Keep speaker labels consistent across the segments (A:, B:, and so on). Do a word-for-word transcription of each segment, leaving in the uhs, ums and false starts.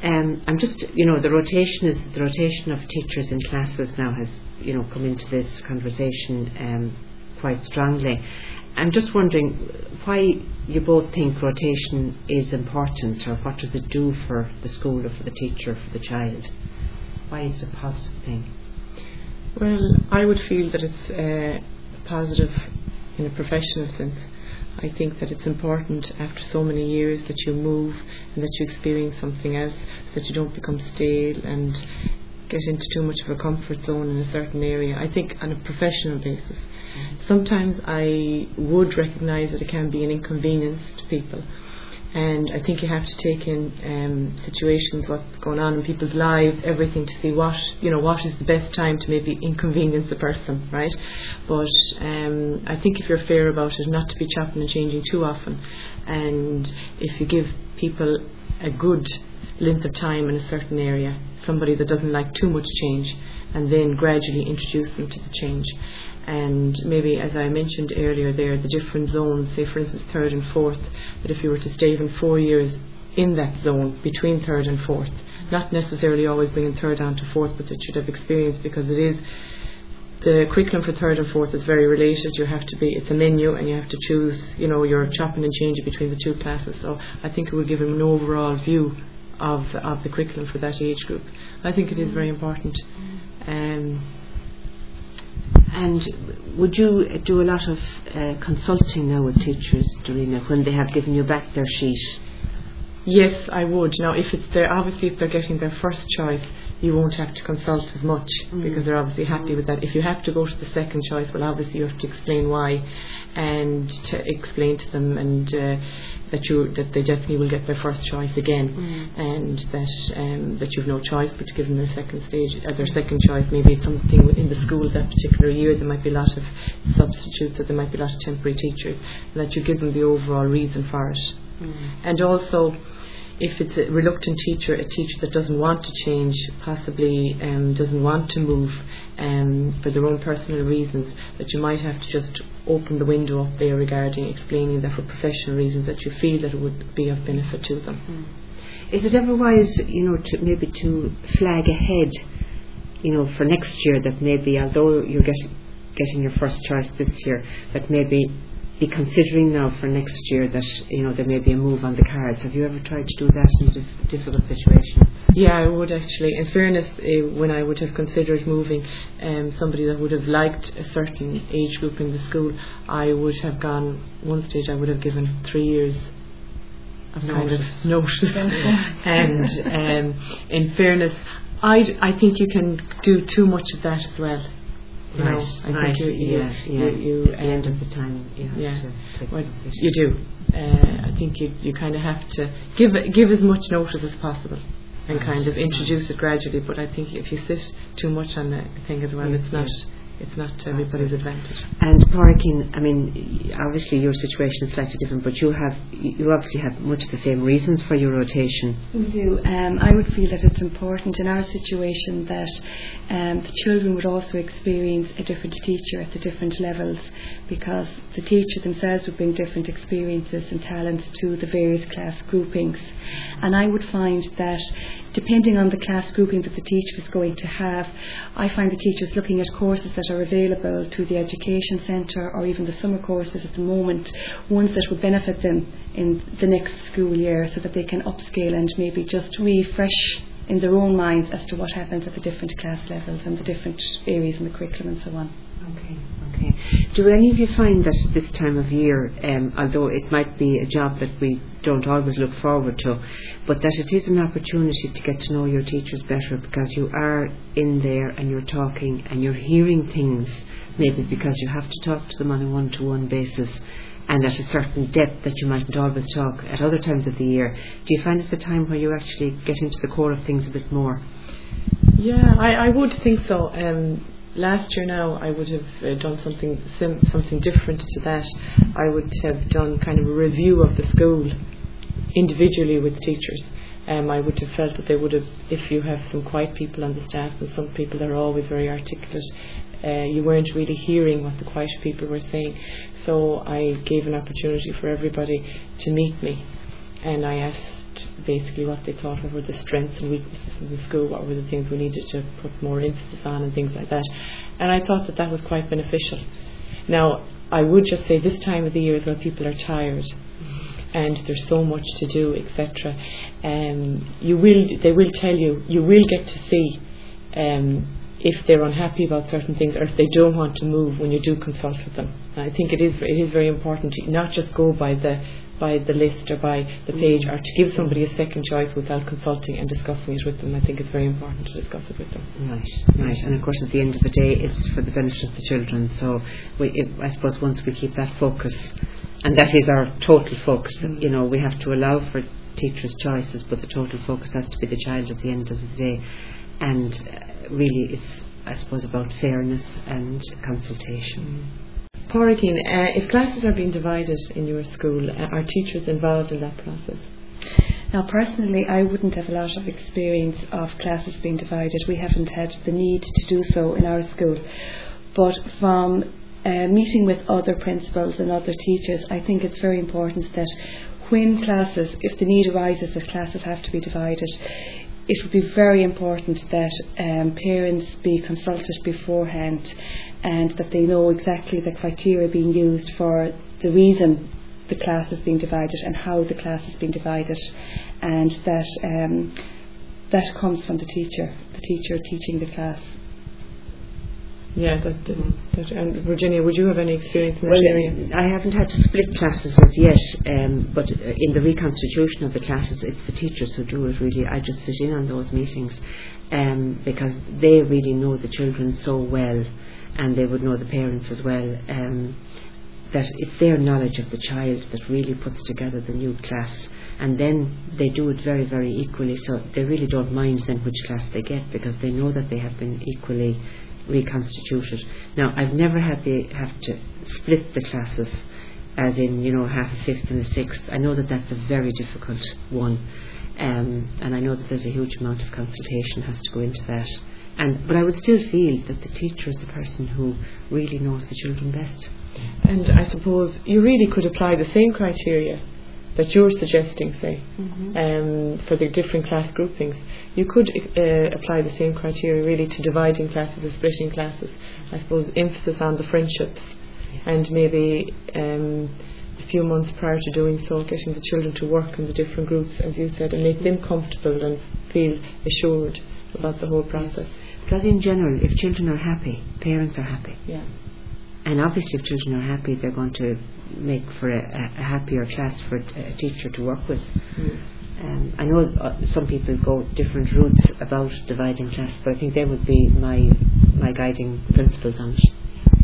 A: Um, I'm just, you know, the rotation is the rotation of teachers in classes now has, you know, come into this conversation um, quite strongly. I'm just wondering why you both think rotation is important, or what does it do for the school or for the teacher or for the child? Why is it a positive thing?
B: Well, I would feel that it's uh, positive in a professional sense. I think that it's important after so many years that you move and that you experience something else, so that you don't become stale and get into too much of a comfort zone in a certain area. I think on a professional basis. Sometimes I would recognise that it can be an inconvenience to people, and I think you have to take in um, situations, what's going on in people's lives, everything, to see what, you know, what is the best time to maybe inconvenience a person, right? But um, I think if you're fair about it, not to be chopping and changing too often, and if you give people a good length of time in a certain area, somebody that doesn't like too much change, and then gradually introduce them to the change. And maybe, as I mentioned earlier there, the different zones, say for instance third and fourth, that if you were to stay even four years in that zone between third and fourth, not necessarily always bringing third down to fourth, but that you'd have experience, because it is, the curriculum for third and fourth is very related. You have to be, it's a menu, and you have to choose, you know, you're chopping and changing between the two classes. So I think it will give them an overall view of of the curriculum for that age group. I think it is very important. Um,
A: And would you do a lot of uh, consulting now with teachers, Dorina, when they have given you back their sheet?
B: Yes, I would. Now, if it's their, obviously if they're getting their first choice, you won't have to consult as much, mm. because they're obviously happy with that. If you have to go to the second choice, well, obviously you have to explain why, and to explain to them and uh, that you that they definitely will get their first choice again, mm. and that um, that you've no choice but to give them their second stage, uh, their second choice. Maybe it's something within the school that particular year. There might be a lot of substitutes, or there might be a lot of temporary teachers, and that you give them the overall reason for it. Mm. And also, if it's a reluctant teacher, a teacher that doesn't want to change, possibly um, doesn't want to move um, for their own personal reasons, that you might have to just open the window up there regarding explaining that for professional reasons that you feel that it would be of benefit to them.
A: Mm. Is it ever wise, you know, to maybe to flag ahead, you know, for next year, that maybe although you're getting getting your first choice this year, that maybe be considering now for next year that, you know, there may be a move on the cards? Have you ever tried to do that in a dif- difficult situation?
B: Yeah, I would actually. In fairness, uh, when I would have considered moving um, somebody that would have liked a certain age group in the school, I would have gone, one stage I would have given three years of kind of notice. And um, in fairness, I I think you can do too much of that as well. You
A: right,
B: know, I
A: right,
B: think you,
A: yeah,
B: you,
A: yeah.
B: You, you,
A: At the end of the time, you have
B: yeah,
A: to take
B: well,
A: the
B: you do. Uh, I think you you kind of have to give give as much notice as possible, and
A: right,
B: kind of introduce
A: right.
B: it gradually. But I think if you sit too much on the thing as well,
A: yeah,
B: it's not
A: yeah.
B: it's not to everybody's advantage.
A: And Pádraig, I mean, obviously your situation is slightly different, but you have you obviously have much the same reasons for your rotation.
C: We do. Um, I would feel that it's important in our situation that um, the children would also experience a different teacher at the different levels, because the teacher themselves would bring different experiences and talents to the various class groupings. And I would find that depending on the class grouping that the teacher is going to have, I find the teachers looking at courses that are available to the education centre, or even the summer courses at the moment, ones that would benefit them in the next school year, so that they can upscale and maybe just refresh in their own minds as to what happens at the different class levels and the different areas in the curriculum and so on.
A: Okay, okay. Do any of you find that this time of year, um, although it might be a job that we don't always look forward to, but that it is an opportunity to get to know your teachers better, because you are in there and you're talking and you're hearing things, maybe because you have to talk to them on a one-to-one basis and at a certain depth that you mightn't always talk at other times of the year? Do you find it's a time where you actually get into the core of things a bit more?
B: Yeah, I, I would think so. Um, Last year now I would have uh, done something sim- something different to that. I would have done kind of a review of the school individually with teachers. Um, I would have felt that they would have, if you have some quiet people on the staff and some people that are always very articulate, uh, you weren't really hearing what the quiet people were saying. So I gave an opportunity for everybody to meet me, and I asked asked basically what they thought were the strengths and weaknesses in the school, what were the things we needed to put more emphasis on and things like that. And I thought that that was quite beneficial. Now, I would just say this time of the year as well, people are tired and there's so much to do, et cetera. Um, you will, they will tell you, you will get to see um, if they're unhappy about certain things or if they don't want to move when you do consult with them. And I think it is it is very important to not just go by the by the list or by the page, or to give somebody a second choice without consulting and discussing it with them. I think it's very important to discuss it with them.
A: Right, right. And of course at the end of the day it's for the benefit of the children. So we, if, I suppose once we keep that focus, and that is our total focus, mm. you know, we have to allow for teachers' choices, but the total focus has to be the child at the end of the day. And uh, really it's, I suppose, about fairness and consultation.
B: Mm. Porrickeen, uh, if classes are being divided in your school, uh, are teachers involved in that process?
C: Now, personally, I wouldn't have a lot of experience of classes being divided. We haven't had the need to do so in our school. But from uh, meeting with other principals and other teachers, I think it's very important that when classes, if the need arises that classes have to be divided, it would be very important that um, parents be consulted beforehand and that they know exactly the criteria being used for the reason the class is being divided and how the class is being divided, and that um, that comes from the teacher, the teacher teaching the class.
B: Yeah, that, that, and Virginia, would you have any experience in that
A: well,
B: area?
A: I haven't had to split classes as yet, um, but in the reconstitution of the classes, it's the teachers who do it really. I just sit in on those meetings um, because they really know the children so well, and they would know the parents as well, um, that it's their knowledge of the child that really puts together the new class. And then they do it very, very equally, so they really don't mind then which class they get, because they know that they have been equally reconstituted. Now, I've never had to have to split the classes, as in, you know, half a fifth and a sixth. I know that that's a very difficult one, um, and I know that there's a huge amount of consultation has to go into that. And but I would still feel that the teacher is the person who really knows the children best.
B: And I suppose you really could apply the same criteria that you're suggesting, say, mm-hmm. um, for the different class groupings. You could uh, apply the same criteria really to dividing classes or splitting classes. I suppose emphasis on the friendships, yes. and maybe um, a few months prior to doing so, getting the children to work in the different groups, as you said, and make them comfortable and feel assured about the whole process.
A: Because in general, if children are happy, parents are happy.
B: Yeah.
A: And obviously if children are happy, they're going to make for a, a happier class for a, a teacher to work with. Mm. Um, I know uh, some people go different routes about dividing classes, but I think they would be my my guiding principles on it.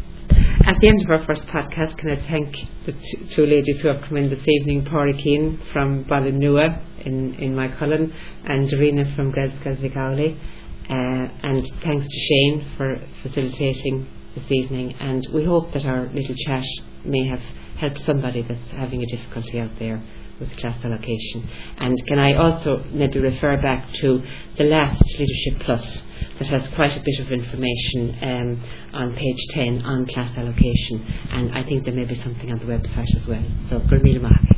A: At the end of our first podcast, can I thank the t- two ladies who have come in this evening, Porrickeen from Ballinua in, in Mycullen and Dorina from Glasgow, uh, and thanks to Shane for facilitating this evening, and we hope that our little chat may have helped somebody that's having a difficulty out there with class allocation. And can I also maybe refer back to the last Leadership Plus that has quite a bit of information um, on page ten on class allocation, and I think there may be something on the website as well. So, Gurmila Mahak.